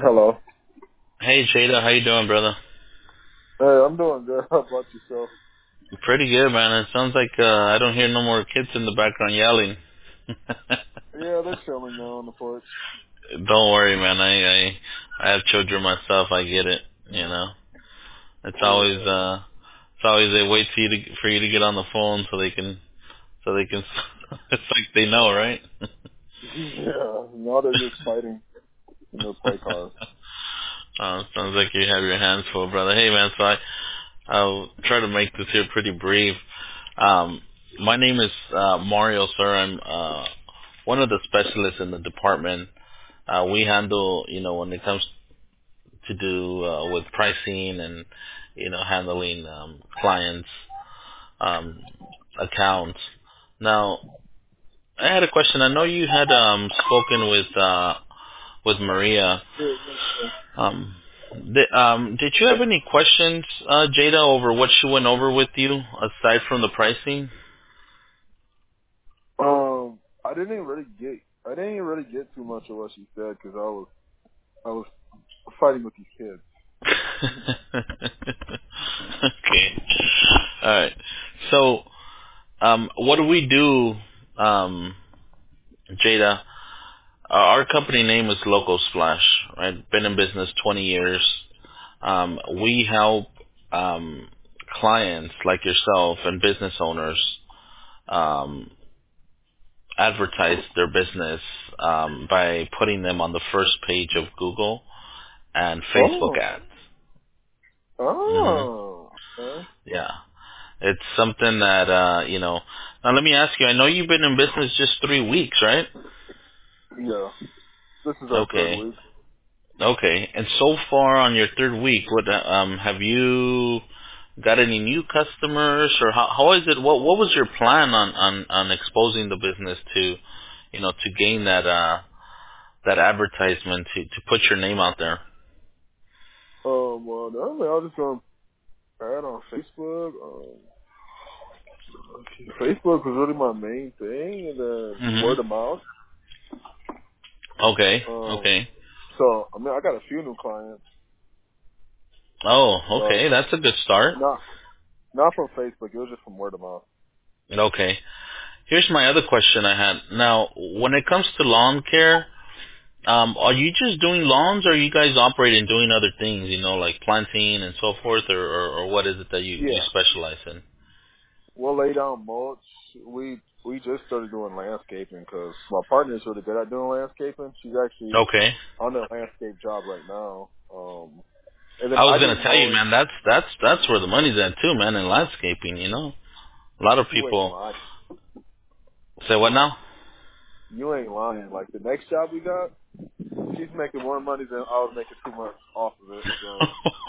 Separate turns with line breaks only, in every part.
Hello.
Hey Jada, how you doing, brother?
Hey, I'm doing good. How about yourself?
Pretty good, man. It sounds like I don't hear no more kids in the background yelling.
Yeah, they're chilling now on the porch.
Don't worry, man. I have children myself. I get it. You know, it's always
Yeah.
they wait for you to get on the phone so they can. It's like they know, right?
Yeah. Now they're just fighting in their play cars.
Sounds like you have your hands full, brother. Hey, man. I'll try to make this here pretty brief. Um, my name is Mario, sir. I'm one of the specialists in the department. We handle, when it comes to do with pricing and, handling clients' um, accounts. Now, I had a question. I know you had spoken with Maria. Um, did you have any questions, Jada, over what she went over with you aside from the pricing?
I didn't even really get too much of what she said because I was fighting with these kids.
Okay. All right. So, what do we do, Jada? Our company name is Local Splash, right? Been in business 20 years. We help clients like yourself and business owners um, advertise their business by putting them on the first page of Google and Facebook
Oh.
ads. hmm
Oh. Okay.
Yeah. It's something that, now let me ask you, I know you've been in business just 3 weeks, right?
Yeah. This is our third
Okay.
week.
Okay. And so far on your third week, what, have you got any new customers or how is it, what was your plan on exposing the business to, to gain that advertisement to put your name out there?
Well, normally I was just going to add on Facebook. Facebook was really my main thing, and then
hmm
word of mouth.
Okay.
Um,
Okay.
so I mean, I got a few new clients,
Oh,
but
okay. That's a good start.
not from Facebook. It was just from word of mouth.
Okay. Here's my other question I had. Now, when it comes to lawn care, are you just doing lawns, or are you guys operating doing other things, like planting and so forth, or what is it that you
Yeah,
specialize in?
we'll lay down mulch. We just started doing landscaping because my partner is really good at doing landscaping. She's actually
Okay.
on a landscape job right now. And then
I
I
was
do
gonna tell you,
mowing.
man, that's where the money's at too, man, in landscaping. A lot of
You ain't
people
lying.
say what now?
You ain't lying. Like the next job we got, she's making more money than I was making too much off of it. So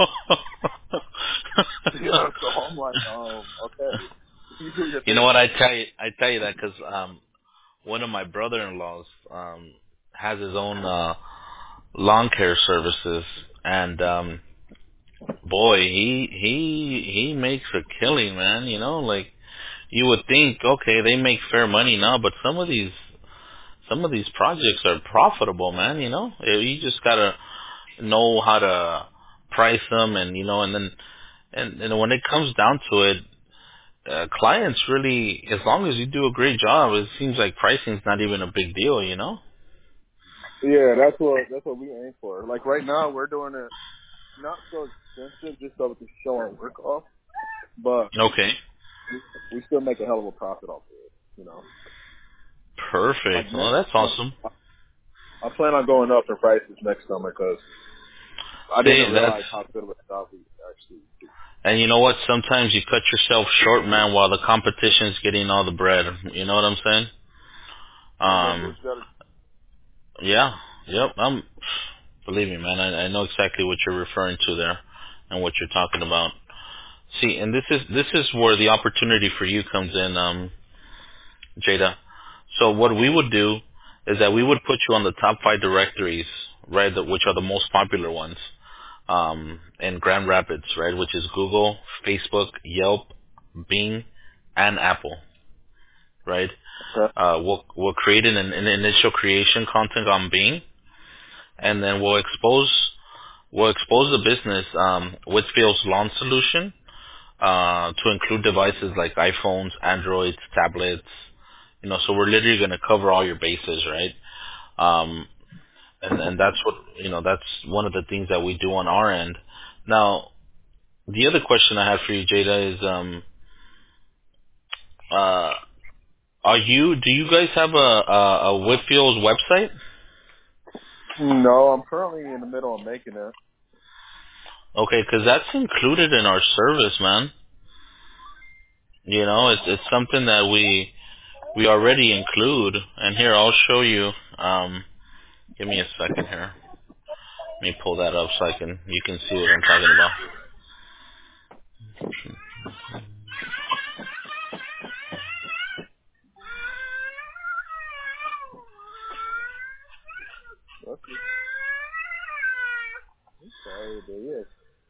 yeah, so I'm like, okay. You do your
You know
thing.
what? I tell you that because one of my brother-in-laws has his own lawn care services, and boy, he makes a killing, man. Like you would think, okay, they make fair money now, but some of these projects are profitable, man. You just gotta know how to price them, and then and when it comes down to it, clients really, as long as you do a great job, it seems like pricing's not even a big deal.
Yeah, that's what we aim for. Like right now, we're doing it not so expensive, just so we can show our work off, but
Okay.
we still make a hell of a profit off of it. You know, like
Perfect. Well,
next
that's
summer,
awesome.
I plan on going up in prices next summer because I didn't
Hey,
realize how good of a job we actually do.
and you know what? Sometimes you cut yourself short, man, while the competition's getting all the bread. You know what I'm saying?
You gotta do what you gotta
Yeah. Yep. Believe me, man. I know exactly what you're referring to there, and what you're talking about. See, and this is where the opportunity for you comes in, Jada. So what we would do is that we would put you on the top 5 directories, right? Which are the most popular ones. In Grand Rapids, right, which is Google, Facebook, Yelp, Bing, and Apple, right?
do. Okay.
We'll create an initial creation content on Bing, and then we'll expose the business Whitfield's lawn solution to include devices like iPhones, Androids, tablets. So we're literally going to cover all your bases, right? Um, and that's that's one of the things that we do on our end. Now, the other question I have for you, Jada, is uh, do you guys have a Whitfield's website?
No, I'm currently in the middle of making it.
Okay, because that's included in our service, man. It's something that we already include. And here, I'll show you. Give me a second here. Let me pull that up so you can see what I'm talking about.
Okay. Sorry, but yes.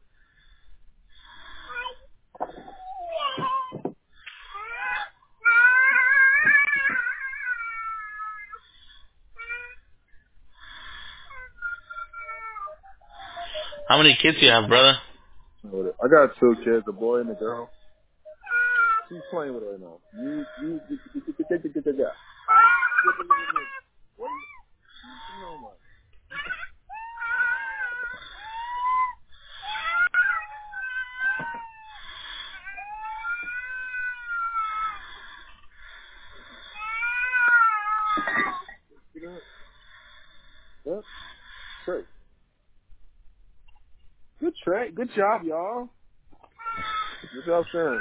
How many kids do you have, brother?
I got two kids, a boy and a girl. She's playing with her right now. You. Yep. Trey. Good Trey. Good job, y'all. Good job, sir.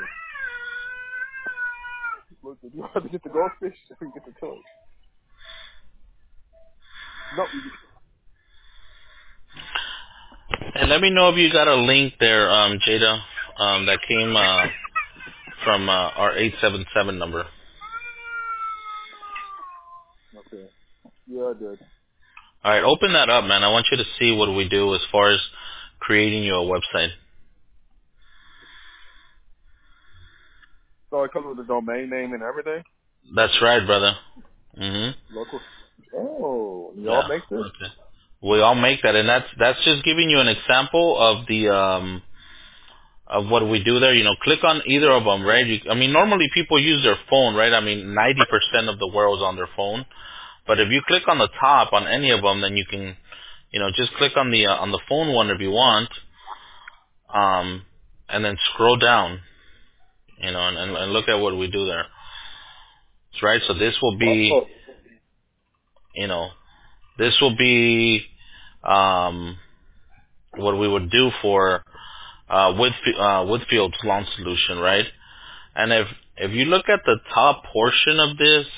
Look, you have to get the goldfish and get the toy. No,
And let me know if you got a link there, Jada, that came from our 877 number.
okay. Yeah, I did.
All right, open that up, man. I want you to see what we do as far as creating you a website.
So it comes with the domain name and everything?
That's right, brother.
Local. Oh, y'all
Yeah.
make this?
Okay. We all make that, and that's just giving you an example of the of what we do there. Click on either of them, right? Normally people use their phone, right? 90% of the world's on their phone. But if you click on the top on any of them, then you can, just click on the phone one if you want, and then scroll down, and look at what we do there. That's right. So this will be,
Oh,
you know, this will be what we would do for Woodfield's lawn solution, right? And if you look at the top portion of this,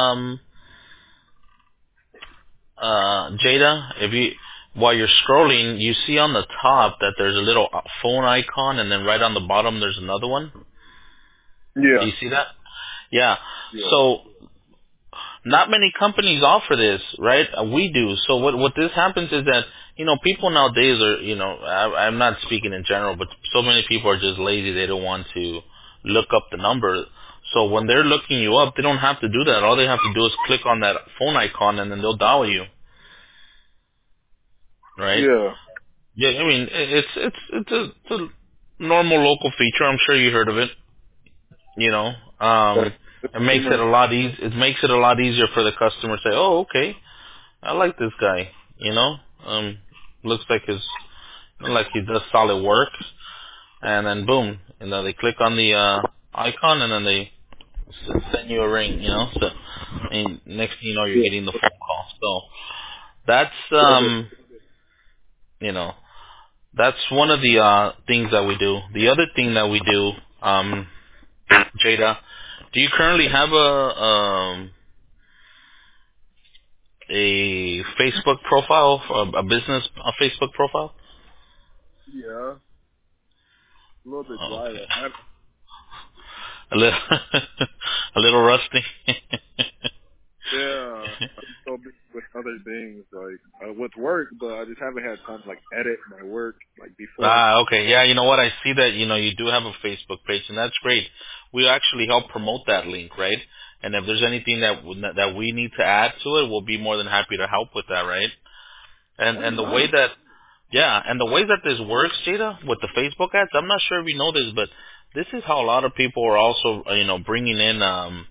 Jada, while you're scrolling, you see on the top that there's a little phone icon, and then right on the bottom there's another one. Do
yeah.
you see that? Yeah.
Yeah.
So not many companies offer this, right? We do. So what this happens is that people nowadays are I'm not speaking in general, but so many people are just lazy. They don't want to look up the number. So when they're looking you up, they don't have to do that. All they have to do is click on that phone icon, and then they'll dial you, right?
Yeah.
Yeah, it's a normal local feature. I'm sure you heard of it. You know, um,
That's
it makes it
consumer.
a lot easy. It makes it a lot easier for the customer to say, "Oh, okay, I like this guy." Looks like he does solid work, and then boom, they click on the icon, and then they send you a ring. So next thing you know, you're
Yeah.
getting the phone call. So that's
Okay.
you know that's one of the things that we do. The other thing that we do, Jada, do you currently have a Facebook profile, a business Facebook profile?
Yeah. A little bit
Oh,
dry.
okay.
Right?
A little, a little rusty.
Yeah. I'm so busy with other things, like with work, but I just haven't had time to like edit my work like before.
Okay. Yeah, you know what? I see that, you do have a Facebook page, and that's great. We actually help promote that link, right? And if there's anything that we need to add to it, we'll be more than happy to help with that, right?
Oh,
And the way
nice.
that and the way that this works, Jada, with the Facebook ads, I'm not sure if you know this, but this is how a lot of people are also bringing in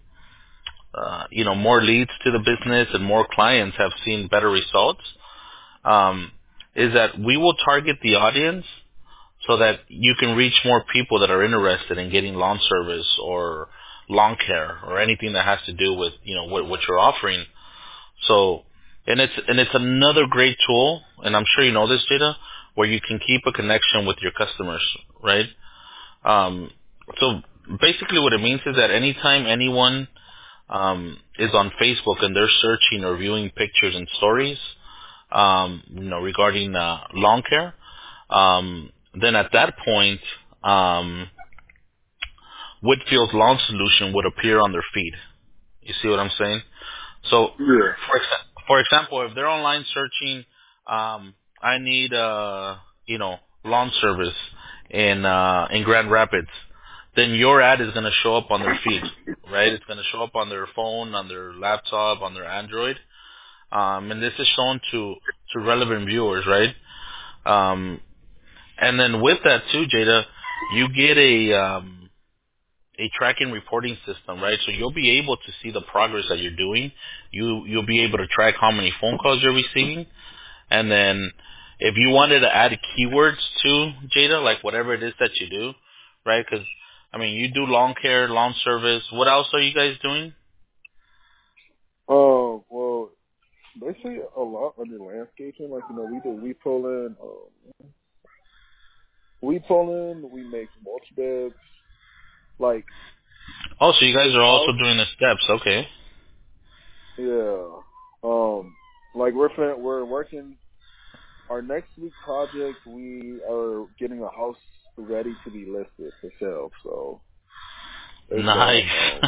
more leads to the business, and more clients have seen better results. Is that we will target the audience so that you can reach more people that are interested in getting lawn service or lawn care or anything that has to do with what you're offering. So, and it's another great tool, and I'm sure you know this, Jada, where you can keep a connection with your customers, right? So basically, what it means is that anytime anyone is on Facebook and they're searching or viewing pictures and stories, regarding lawn care, then at that point, Whitfield's Lawn Solution would appear on their feed. You see what I'm saying? So,
Yeah.
for example, if they're online searching, I need lawn service in Grand Rapids, then your ad is going to show up on their feed, right? It's going to show up on their phone, on their laptop, on their Android, and this is shown to relevant viewers, right? And then with that too, Jada, you get a tracking reporting system, right? So you'll be able to see the progress that you're doing. You'll be able to track how many phone calls you're receiving, and then if you wanted to add keywords to Jada, like whatever it is that you do, right? Because I mean, you do lawn care, lawn service. What else are you guys doing?
Well, basically a lot under landscaping. Like we make mulch beds. Like
Oh, so you guys
this
are also
house,
doing the steps. Okay.
yeah. Like we're working our next week project. We are getting a house ready to be listed for sale. So there's that.
Nice.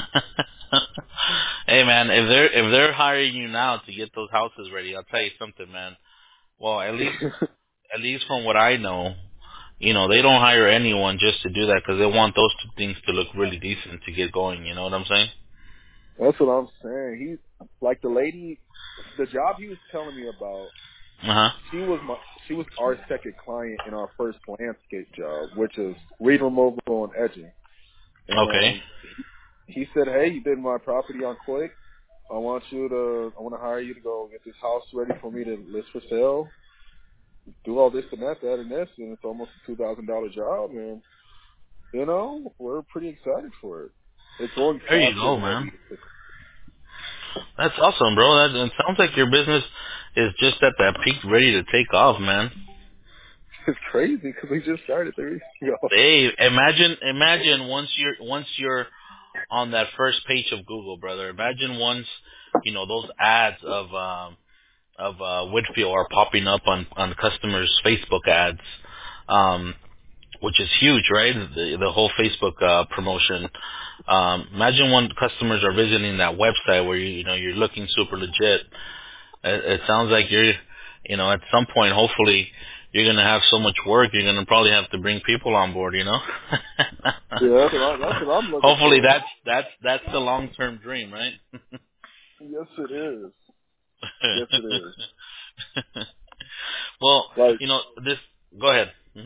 Hey man, if they're hiring you now to get those houses ready, I'll tell you something, man. Well, at least from what I know, they don't hire anyone just to do that because they want those two things to look really decent to get going. You know what I'm saying?
That's what I'm saying. He's like the lady, the job he was telling me about.
Uh huh.
She was our second client in our first landscape job, which is weed removal and edging. And
Okay.
he said, "Hey, you did my property on Quick. I want to hire you to go get this house ready for me to list for sale. Do all this and that and this, and it's almost a $2,000 job, and we're pretty excited for it. It's going
There you
faster
go,
than what
man.
we expected.
That's awesome, bro. That it sounds like your business is just at that peak, ready to take off, man.
It's crazy because we just started 3 weeks ago.
Hey, imagine once you're on that first page of Google, brother. Imagine once those ads of Whitfield are popping up on customers' Facebook ads, which is huge, right? The whole Facebook promotion. Imagine when customers are visiting that website where you're looking super legit. It sounds like you're, at some point, hopefully, you're gonna have so much work, you're gonna probably have to bring people on board.
Yeah, that's what I'm looking
Hopefully,
for.
that's the long-term dream, right?
Yes, it is. Yes, it is.
Well,
Like,
this. Go ahead. Hmm.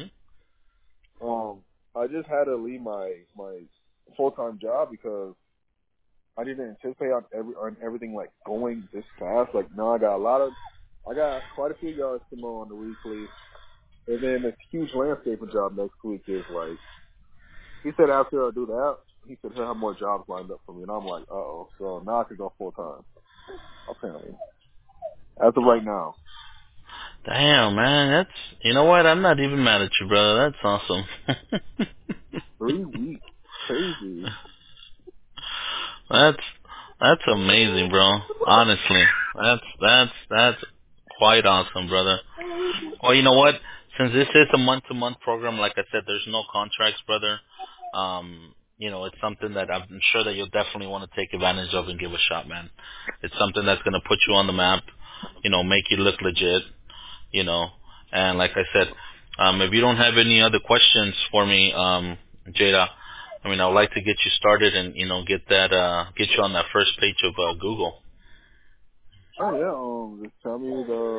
I just had to leave my full time job because I didn't anticipate on everything like going this fast. Like now I got quite a few yards to mow on the weekly, and then this huge landscaping job next week is like he said after I do that he said he'll have more jobs lined up for me, and I'm like so now I could go full time apparently as of right now.
Damn, man, you know what? I'm not even mad at you, brother. That's awesome.
3 weeks, crazy.
that's that's amazing, bro. Honestly, that's quite awesome, brother. Well, you know what? Since this is a month-to-month program, like I said, there's no contracts, brother. It's something that I'm sure that you'll definitely want to take advantage of and give a shot, man. It's something that's going to put you on the map, make you look legit, you know. And like I said, if you don't have any other questions for me, Jada, I mean, I would like to get you started and get you on that first page of Google.
Oh yeah, just tell me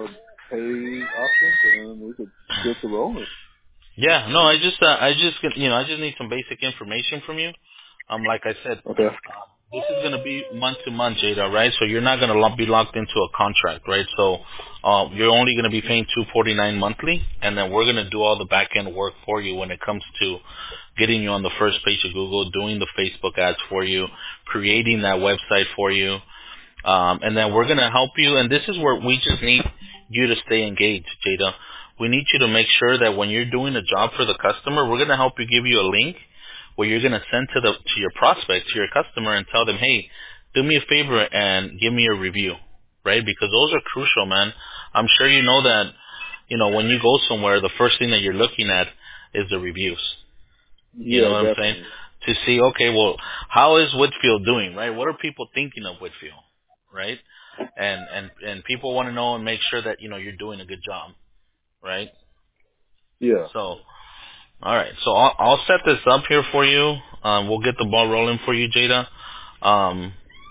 pay options, and we could get to rolling.
Yeah, no, I just need some basic information from you. Like I said,
Okay.
this is going to be month to month, Jada, right? So you're not going to be locked into a contract, right? So, you're only going to be paying $249 monthly, and then we're going to do all the back end work for you when it comes to getting you on the first page of Google, doing the Facebook ads for you, creating that website for you. And then we're going to help you, and this is where we just need you to stay engaged, Jada. We need you to make sure that when you're doing a job for the customer, we're going to help you, give you a link where you're going to send to your prospect, to your customer, and tell them, hey, do me a favor and give me a review, right? Because those are crucial, man. I'm sure you know that, when you go somewhere, the first thing that you're looking at is the reviews. You know
Yeah,
what I'm saying?
definitely.
To see, okay, well, how is Whitfield doing, right? What are people thinking of Whitfield, right? And people want to know and make sure that you're doing a good job, right?
Yeah.
So, all right, so I'll set this up here for you. We'll get the ball rolling for you, Jada. Um,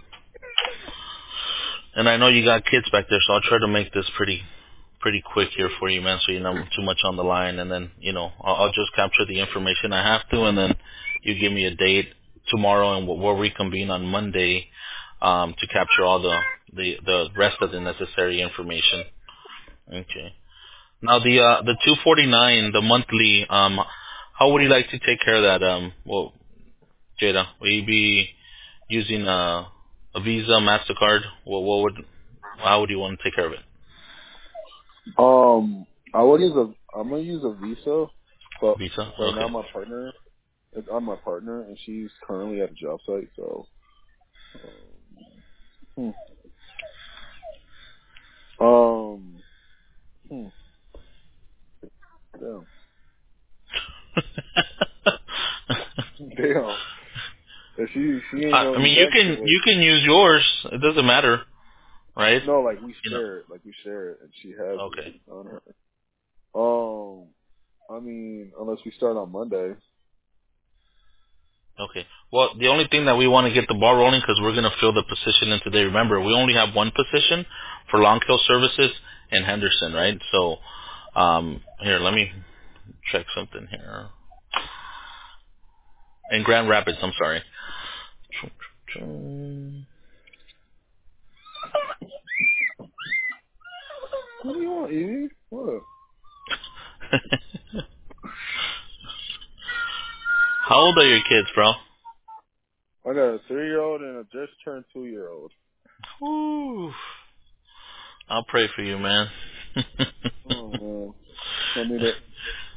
and I know you got kids back there, so I'll try to make this pretty quick here for you, man. So you're not too much on the line, and then I'll just capture the information I have to, and then you give me a date tomorrow, and we'll reconvene on Monday to capture all the rest of the necessary information. Okay. Now the 249, the monthly, how would you like to take care of that? Well, Jada, will you be using a Visa, Mastercard? How would you want to take care of it?
I would use I'm gonna use a Visa, but
Visa.
right now
Okay.
my partner, I'm my partner, and she's currently at a job site, so. Um, hmm. Hmm. Damn. Damn. And she ain't
I
gonna be
mean, you
back till
can
like,
you can use yours. It doesn't matter, right?
no, like we
You know.
share it, and she has it
Okay.
on her. Um, I mean, unless we start on Monday.
Okay. Well, the only thing that we want to get the ball rolling because we're going to fill the position in today. Remember, we only have one position for long kill services in Henderson, right? So, here, let me check something here. In Grand Rapids, I'm sorry.
What do you want, Evie? What?
How old are your kids, bro?
I got a 3-year-old and a just turned 2-year-old.
Whew. I'll pray for you, man.
Oh man, I need it.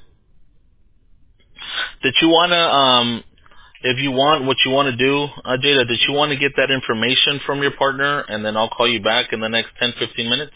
Did you wanna if you want what you want to do, Jada, did you want to get that information from your partner and then I'll call you back in the next 10-15 minutes?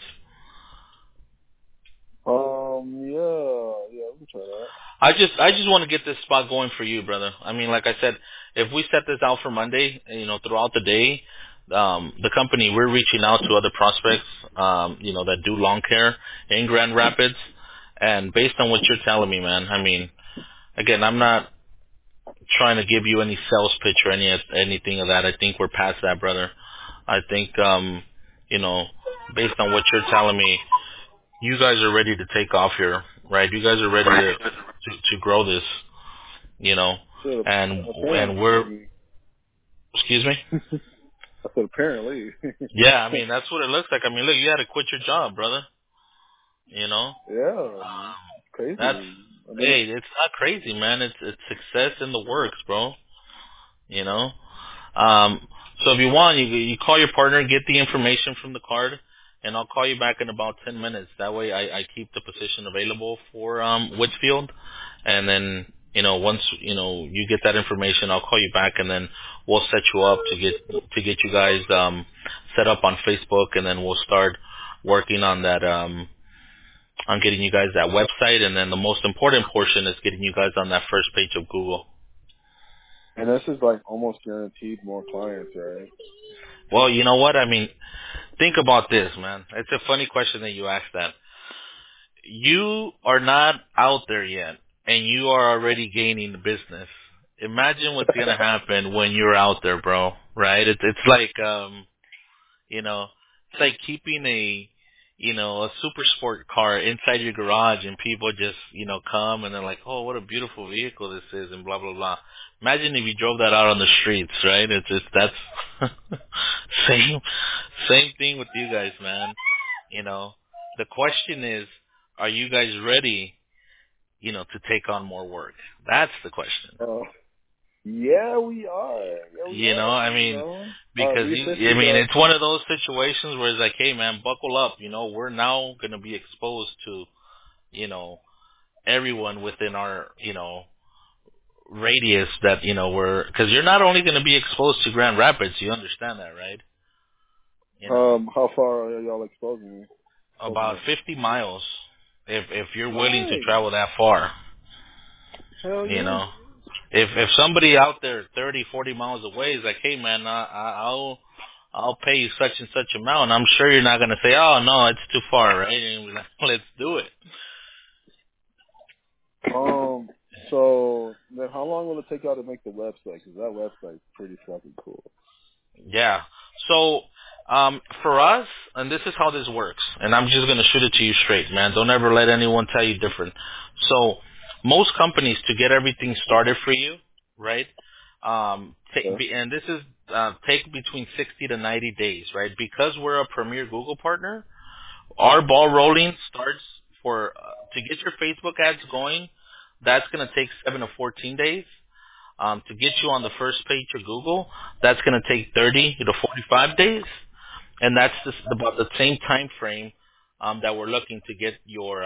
Yeah, we can try that.
I just want to get this spot going for you, brother. I mean, like I said, if we set this out for Monday, throughout the day, the company, we're reaching out to other prospects, that do lawn care in Grand Rapids. And based on what you're telling me, man, I mean, again, I'm not trying to give you any sales pitch or anything of that. I think we're past that, brother. I think, you know, based on what you're telling me, you guys are ready to take off here, right? You guys are ready to grow this,
Shit,
and we're,
apparently.
excuse me?
I said apparently.
Yeah, I mean, that's what it looks like. I mean, look, you had to quit your job, brother, you know?
Yeah,
That's,
crazy. I mean,
hey, it's not crazy, man. It's success in the works, bro, you know? Um, so if you want, you call your partner, get the information from the card, and I'll call you back in about 10 minutes. That way I keep the position available for Whitfield. And then, once, you get that information, I'll call you back and then we'll set you up to get you guys set up on Facebook, and then we'll start working on that on getting you guys that website, and then the most important portion is getting you guys on that first page of Google.
and this is like almost guaranteed more clients, right?
Well, you know what? I mean, think about this, man. It's a funny question that you asked that. You are not out there yet, and you are already gaining the business. Imagine what's gonna happen when you're out there, bro. Right? It's like you know, it's like keeping a super sport car inside your garage, and people just, come and they're like, oh, what a beautiful vehicle this is, and blah, blah, blah. Imagine if you drove that out on the streets, right? It's just, that's same, same thing with you guys, man. You know, the question is, are you guys ready, to take on more work? That's the question.
Uh, yeah, we are. Yeah, we are.
I mean, because
We officially
it's one of those situations where it's like, hey, man, buckle up. We're now going to be exposed to, you know, everyone within our, radius that, because you're not only going to be exposed to Grand Rapids. You understand that, right?
how far are y'all exposing me?
About 50 miles, if you're willing to
Nice.
travel that far,
Hell
you
yeah.
know. If somebody out there 30, 40 miles away is like, hey, man, I'll pay you such and such amount, I'm sure you're not going to say, oh, no, it's too far, right? And we're like, let's do it.
So then how long will it take y'all to make the website? Because that website's pretty fucking cool.
Yeah. So, for us, and this is how this works, and I'm just going to shoot it to you straight, man. Don't ever let anyone tell you different. So, most companies, to get everything started for you, right?
Yeah.
And this is take between 60 to 90 days, right? Because we're a premier Google partner, our ball rolling starts for to get your Facebook ads going. That's going to take 7 to 14 days. To get you on the first page of Google, that's going to take 30 to 45 days, and that's just about the same time frame that we're looking to get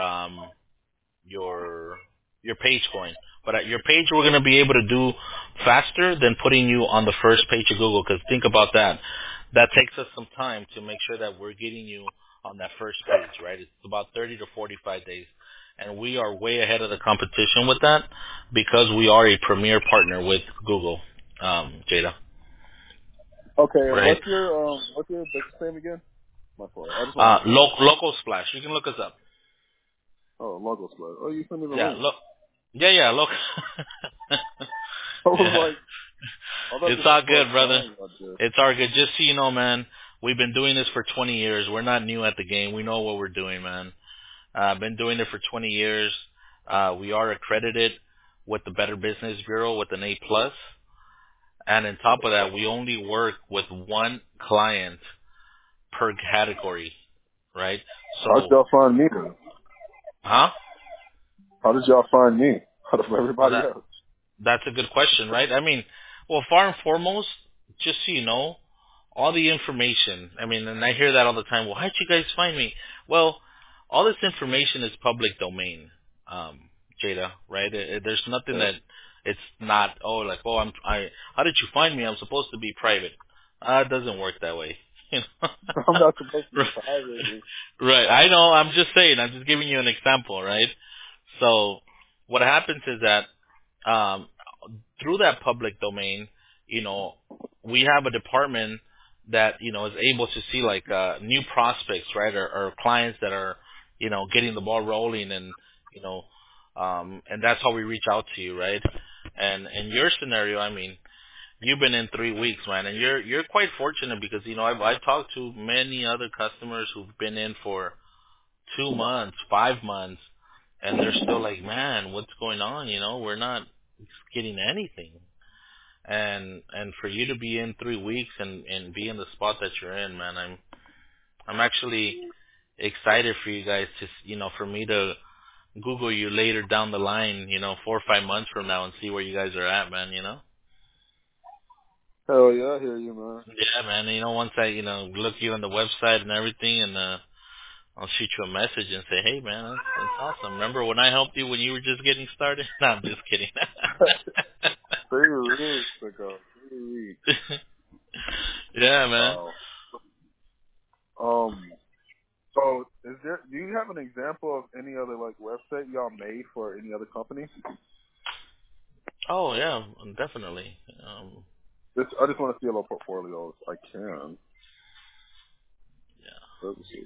your your page going. But at your page, we're going to be able to do faster than putting you on the first page of Google. Because think about that. That takes us some time to make sure that we're getting you on that first page, right? It's about 30 to 45 days. And we are way ahead of the competition with that because we are a premier partner with Google, Jada.
Okay, and
Right?
what's your business name again? My fault. I just want to make sure.
Local Splash. You can look us up.
Oh, logo split. Oh, you sent me the
Yeah,
link.
look. Yeah, look.
I was
Yeah.
like, I thought
It's
this was
all
for a
good, brother.
client. I did.
It's all good. Just so you know, man, we've been doing this for 20 years. We're not new at the game. We know what we're doing, man. Been doing it for 20 years. We are accredited with the Better Business Bureau with an A+. And on top of that, we only work with one client per category, right?
How did
So,
y'all find me then?
huh?
How did y'all find me out of
Oh,
everybody else?
that's a good question, right? I mean, well, far and foremost, just so you know, all the information. I mean, and I hear that all the time. Well, how'd you guys find me? Well, all this information is public domain, Jada. Right? There's nothing
Yeah.
that it's not. Oh, like how did you find me? I'm supposed to be private. It doesn't work that way. You know?
I'm not supposed to be private. Dude.
Right. I know. I'm just saying. I'm just giving you an example, right? So, what happens is that um, through that public domain, we have a department that is able to see like new prospects, right, or clients that are getting the ball rolling, and and that's how we reach out to you, right? And in your scenario, I mean, you've been in 3 weeks, man, and you're quite fortunate because I've talked to many other customers who've been in for 2 months, 5 months, and they're still like, man, what's going on? We're not getting anything. And for you to be in 3 weeks and be in the spot that you're in, man, I'm actually excited for you guys to, for me to Google you later down the line, 4 or 5 months from now and see where you guys are at, man.
Hell yeah, I hear you, man.
Yeah, man. Once I, look you on the website and everything, and I'll shoot you a message and say, hey, man, that's awesome. Remember when I helped you when you were just getting started? No, I'm just kidding.
3 weeks ago. 3 weeks.
Yeah, man.
Wow. So do you have an example of any other like website y'all made for any other company?
Oh, yeah, definitely.
I just want to see a little portfolio if I can.
Yeah.
Let's see.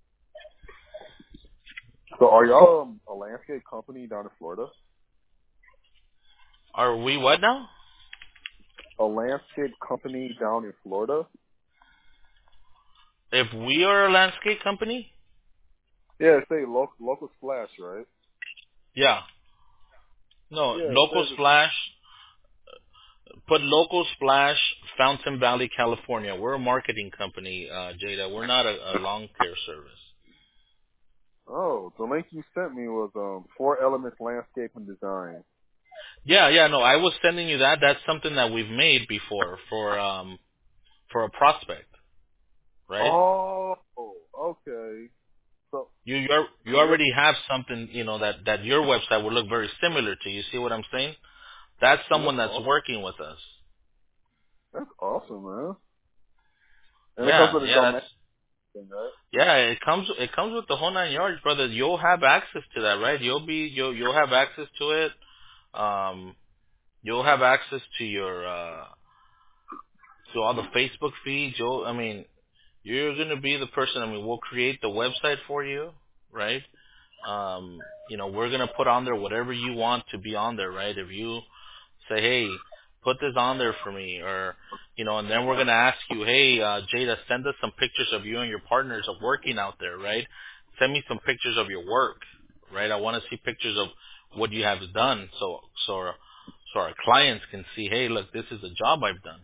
So are y'all a landscape company down in Florida?
Are we what now?
A landscape company down in Florida?
If we are a landscape company?
Yeah, say local splash, right?
Yeah. No,
Yeah, it
local
says
splash. Put local splash, Fountain Valley, California. We're a marketing company, Jada. We're not a lawn care service.
oh, the link you sent me was 4 Elements Landscape and Design.
Yeah, yeah. No, I was sending you that. That's something that we've made before for a prospect, right?
Oh, okay. So
You
so you're
already have something, that your website would look very similar to. You see what I'm saying? That's
well,
someone that's working with us.
that's awesome, man. And it comes
Yeah,
with its
yeah.
own
That's
thing, right?
yeah. It comes with the whole 9 yards, brother. You'll have access to that, right? You'll have access to it. Um, you'll have access to your to all the Facebook feeds. You're gonna be the person. We'll create the website for you, right? We're gonna put on there whatever you want to be on there, right? If you say, hey, put this on there for me, or and then we're gonna ask you, hey, Jada, send us some pictures of you and your partners of working out there, right? Send me some pictures of your work, right? I want to see pictures of what you have done, so our clients can see, hey, look, this is a job I've done.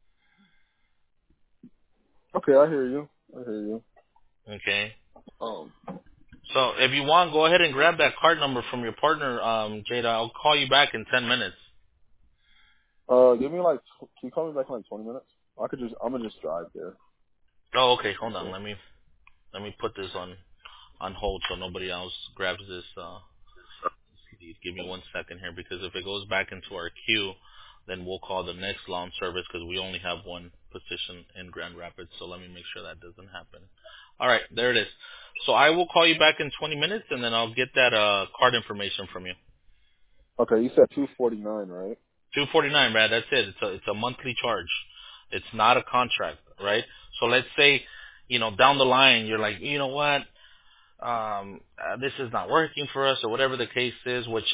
Okay, I hear you. I hear you.
Okay.
Um,
So if you want, go ahead and grab that card number from your partner, Jada. I'll call you back in 10 minutes.
give me can you call me back in 20 minutes? I'm gonna just drive there.
Oh, okay. Hold on.
Okay.
Let me put this on hold so nobody else grabs this. Give me 1 second here, because if it goes back into our queue, then we'll call the next lawn service, because we only have one position in Grand Rapids. So let me make sure that doesn't happen. All right, there it is. So I will call you back in 20 minutes, and then I'll get that card information from you.
Okay, you said 249, right?
249, Brad. That's it. It's a monthly charge. It's not a contract, right? So let's say, down the line, you're like, you know what, this is not working for us, or whatever the case is. Which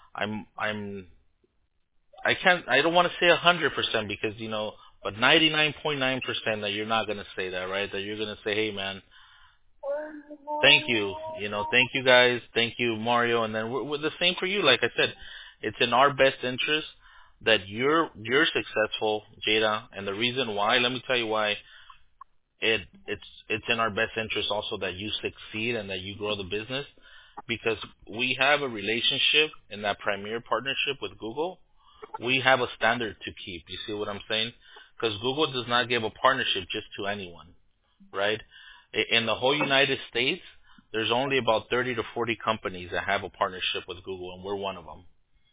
I don't want to say 100%, because but 99.9% that you're not gonna say that, right? That you're gonna say, hey, man, thank you, thank you guys, thank you, Mario, and then we're the same for you. Like I said, it's in our best interest that you're successful, Jada, and the reason why, let me tell you why. It's in our best interest also that you succeed and that you grow the business, because we have a relationship in that premier partnership with Google. We have a standard to keep. You see what I'm saying? Because Google does not give a partnership just to anyone, right? In the whole United States, there's only about 30 to 40 companies that have a partnership with Google, and we're one of them.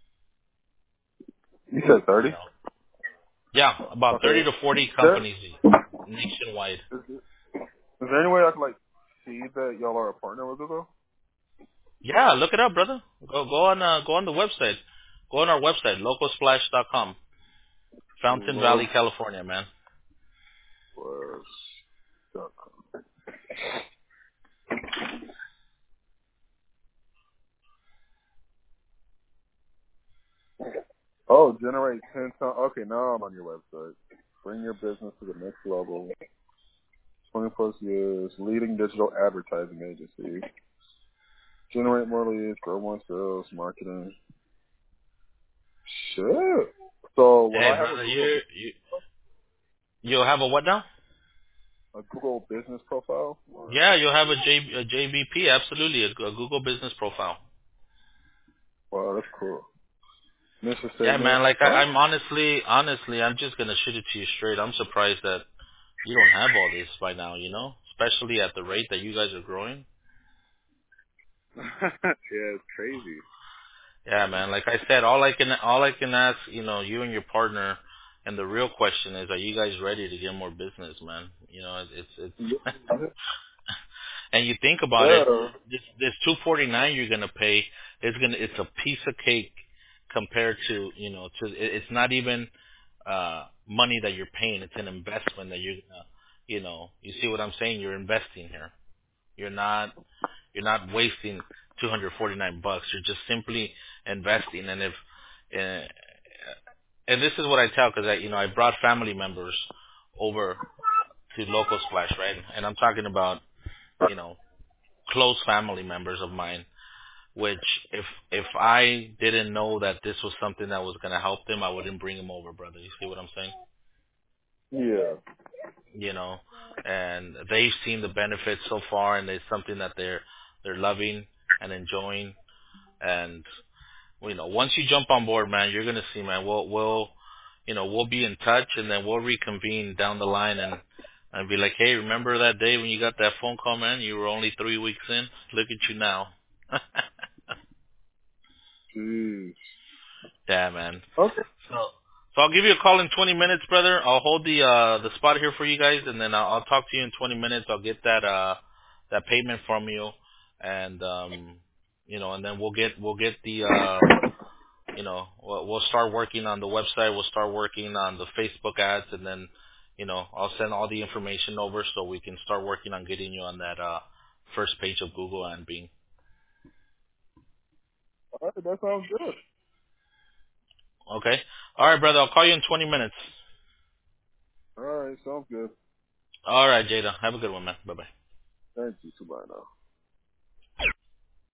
You said 30?
Yeah, about
Okay.
30 to 40
There,
companies nationwide.
is there any way I can see that y'all are a partner with Google?
Yeah, look it up, brother. Go on the website. Go on our website, localsplash.com. Fountain Valley,
Low
California, man.
was Oh, generate 10 times. Okay, now I'm on your website. Bring your business to the next level. 20 plus years, leading digital advertising agency. Generate more leads, grow more sales, marketing. Shit. So will
Hey,
I have
brother, you'll have a what now?
A Google business profile? Or,
Yeah, you'll have a JBP, absolutely, a Google Business Profile.
wow, that's cool. Mission
Yeah,
statement.
man. Like
Huh?
I'm honestly, I'm just gonna shoot it to you straight. I'm surprised that you don't have all this by now. Especially at the rate that you guys are growing.
Yeah, it's crazy.
Yeah, man. Like I said, all I can ask, you and your partner, and the real question is, are you guys ready to get more business, man? It's
Yeah.
and you think about it,
Yeah.
this 249 you're gonna pay it's a piece of cake compared to it's not even money that you're paying. It's an investment that you're gonna you see what I'm saying? You're investing here. You're not wasting $249. You're just simply investing. And if uh, and this is what I tell, because I brought family members over to Local Splash, right? And I'm talking about you know close family members of mine. Which, if I didn't know that this was something that was gonna help them, I wouldn't bring them over, brother. You see what I'm saying?
Yeah.
You know, and they've seen the benefits so far, and it's something that they're loving and enjoying. And once you jump on board, man, you're gonna see, man. We'll be in touch, and then we'll reconvene down the line and be like, hey, remember that day when you got that phone call, man? You were only 3 weeks in. Look at you now.
Jeez.
Yeah, man.
Okay.
So I'll give you a call in 20 minutes, brother. I'll hold the spot here for you guys, and then I'll talk to you in 20 minutes. I'll get that payment from you, and and then we'll get the we'll start working on the website. We'll start working on the Facebook ads, and then I'll send all the information over so we can start working on getting you on that first page of Google and Bing.
All right, that sounds good.
Okay. All right, brother. I'll call you in 20 minutes.
All right, sounds good.
All right, Jada. Have a good one, man. Bye bye.
Thank you. Goodbye now.